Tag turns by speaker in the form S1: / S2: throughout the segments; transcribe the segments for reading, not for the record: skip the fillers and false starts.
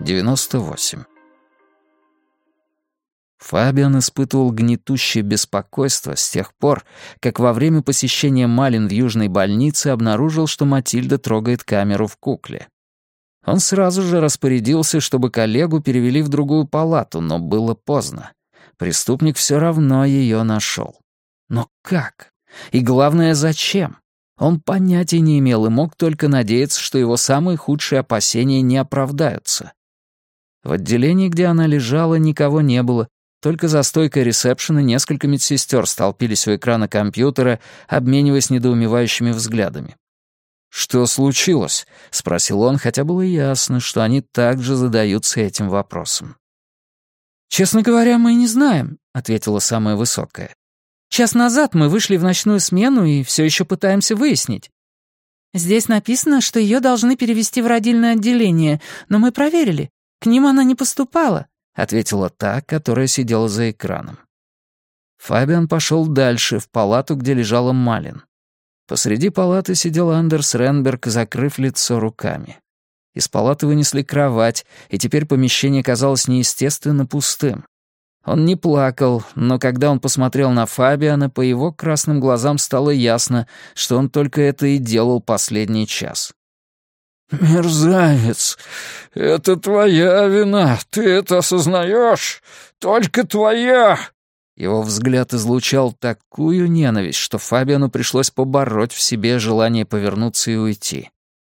S1: 98. Фабиан испытывал гнетущее беспокойство с тех пор, как во время посещения Малин в Южной больнице обнаружил, что Матильда трогает камеру в кукле. Он сразу же распорядился, чтобы коллегу перевели в другую палату, но было поздно. Преступник все равно ее нашел. Но как? И главное, зачем? Он понятия не имел и мог только надеяться, что его самые худшие опасения не оправдаются. В отделении, где она лежала, никого не было, только за стойкой ресепшена несколько медсестер столпились у экрана компьютера, обмениваясь недоумевающими взглядами. «Что случилось?» — спросил он, хотя было ясно, что они также задаются этим вопросом. «Честно говоря, мы не знаем», — ответила самая высокая. «Час назад мы вышли в ночную смену и все еще пытаемся выяснить». «Здесь написано, что ее должны перевести в родильное отделение, но мы проверили. К ним она не поступала», — ответила та, которая сидела за экраном. Фабиан пошел дальше, в палату, где лежала Малин. Посреди палаты сидел Андерс Ренберг, закрыв лицо руками. Из палаты вынесли кровать, и теперь помещение казалось неестественно пустым. Он не плакал, но когда он посмотрел на Фабиана, по его красным глазам стало ясно, что он только это и делал последний час.
S2: «Мерзавец, это твоя вина, ты это осознаешь? Только твоя!»
S1: Его взгляд излучал такую ненависть, что Фабиану пришлось побороть в себе желание повернуться и уйти.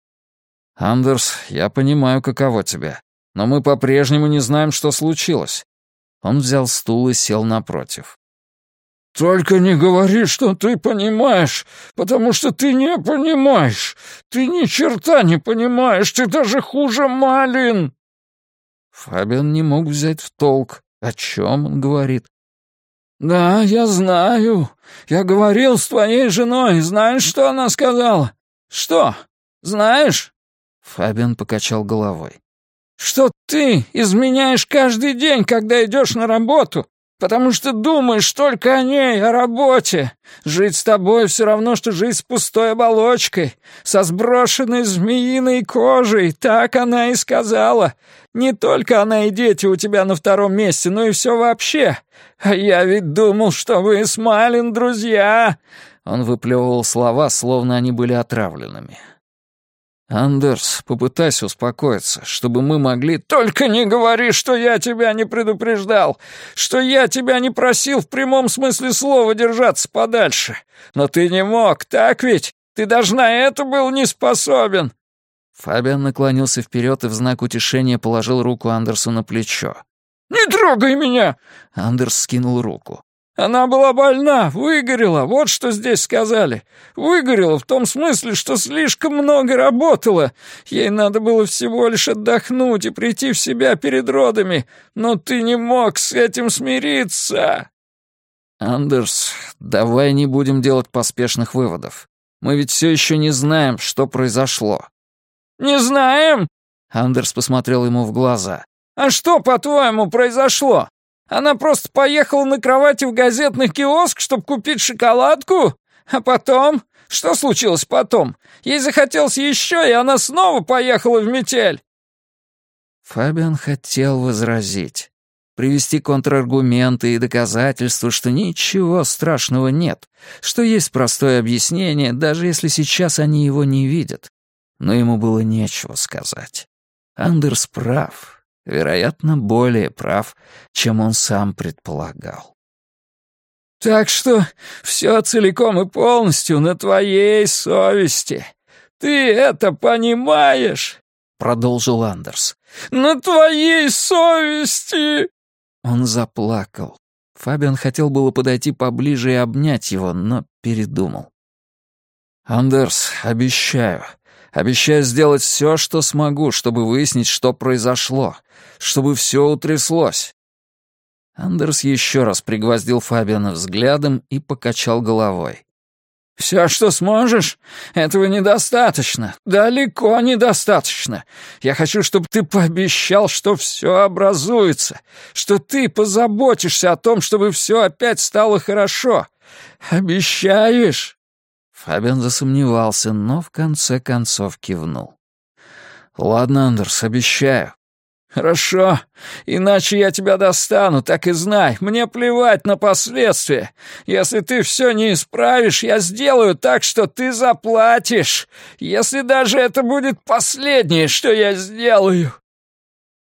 S1: «Андерс, я понимаю, каково тебе, но мы по-прежнему не знаем, что случилось». Он взял стул и сел напротив.
S2: «Только не говори, что ты понимаешь, потому что ты не понимаешь. Ты ни черта не понимаешь, ты даже хуже Малин!»
S1: Фабиан не мог взять в толк, о чем он говорит.
S2: «Да, я знаю. Я говорил с твоей женой. Знаешь, что она сказала? Что? Знаешь?»
S1: Фабиан покачал головой.
S2: «Что ты изменяешь каждый день, когда идешь на работу, потому что думаешь только о ней, о работе. Жить с тобой все равно, что жить с пустой оболочкой, со сброшенной змеиной кожей. Так она и сказала. Не только она и дети у тебя на втором месте, но и все вообще. А я ведь думал, что вы с Малин друзья».
S1: Он выплевывал слова, словно они были отравленными. «Андерс, попытайся успокоиться, чтобы мы могли...»
S2: «Только не говори, что я тебя не предупреждал, что я тебя не просил в прямом смысле слова держаться подальше. Но ты не мог, так ведь? Ты даже на это был не способен».
S1: Фабиан наклонился вперед и в знак утешения положил руку Андерсу на плечо.
S2: «Не трогай меня!»
S1: Андерс скинул руку.
S2: «Она была больна, выгорела, вот что здесь сказали. Выгорела в том смысле, что слишком много работала. Ей надо было всего лишь отдохнуть и прийти в себя перед родами. Но ты не мог с этим смириться».
S1: «Андерс, давай не будем делать поспешных выводов. Мы ведь все еще не знаем, что произошло».
S2: «Не знаем?»
S1: Андерс посмотрел ему в глаза.
S2: «А что, по-твоему, произошло? Она просто поехала на кровати в газетный киоск, чтобы купить шоколадку? А потом? Что случилось потом? Ей захотелось еще, и она снова поехала в метель».
S1: Фабиан хотел возразить, привести контраргументы и доказательства, что ничего страшного нет, что есть простое объяснение, даже если сейчас они его не видят. Но ему было нечего сказать. Андерс прав. Вероятно, более прав, чем он сам предполагал.
S2: «Так что все целиком и полностью на твоей совести. Ты это понимаешь?» — продолжил Андерс. «На твоей совести!»
S1: Он заплакал. Фабиан хотел было подойти поближе и обнять его, но передумал. «Андерс, обещаю сделать все, что смогу, чтобы выяснить, что произошло, чтобы все утряслось». Андерс еще раз пригвоздил Фабиана взглядом и покачал головой.
S2: «Все, что сможешь? Этого недостаточно. Далеко недостаточно. Я хочу, чтобы ты пообещал, что все образуется, что ты позаботишься о том, чтобы все опять стало хорошо. Обещаешь?»
S1: Фабиан засомневался, но в конце концов кивнул. «Ладно, Андерс, обещаю.
S2: «Хорошо, иначе я тебя достану, так и знай. Мне плевать на последствия. Если ты все не исправишь, я сделаю так, что ты заплатишь. Если даже это будет последнее, что я сделаю».